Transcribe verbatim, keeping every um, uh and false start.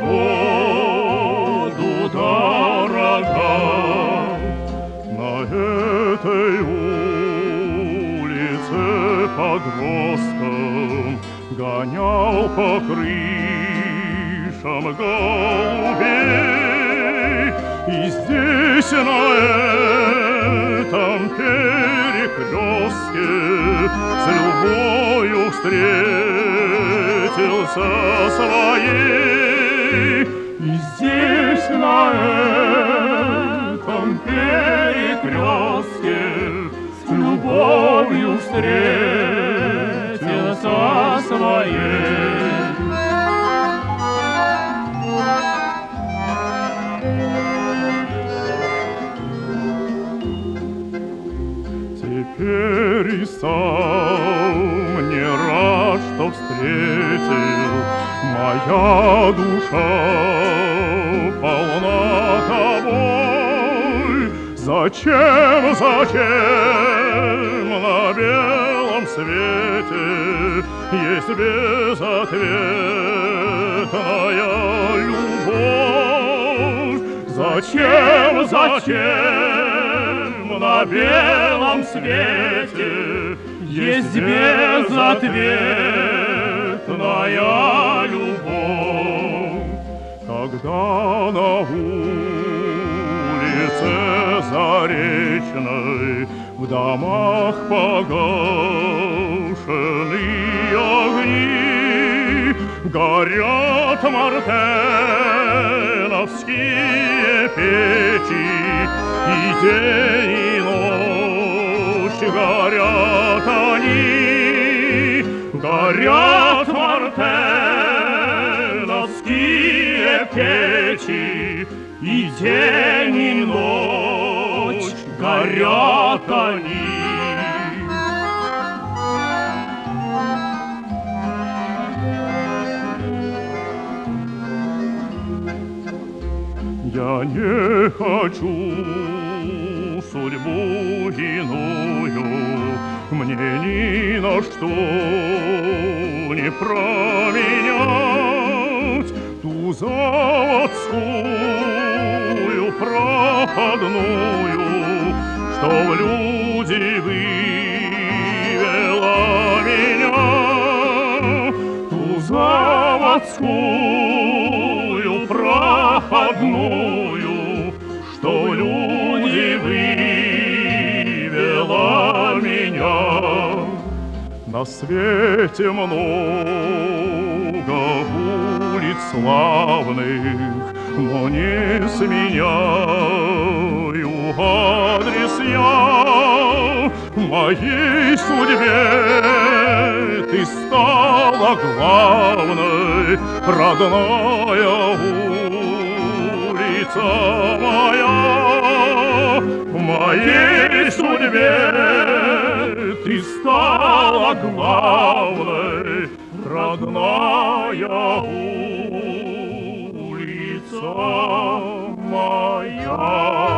народу дорога. На этой улице подростком гонял по крышам голубей. И здесь, на этом перекрестке, с любовью встретился своей. И здесь, на этом перекрестке, с любовью встретился своей. Теперь и сам не рад, что встретил, моя душа полна тобой. Зачем, зачем на белом свете есть безответная любовь? Зачем, зачем на белом свете есть безответная любовь? Когда на улице Заречной в домах погашены огни, горят мартеновские печи, и день и ночь горят они, горят мартеновские печи, и день и ночь горят они. Я не хочу судьбу иную, мне ни на что не променять ту заводскую проходную, что в люди вывела меня, ту заводскую проходную, что в люди вывела меня. На свете много улиц славных, но не сменяю адрес я. Моей судьбе ты стала главной, родная улица моя. Моей судьбе ты стала главной, родная улица моя.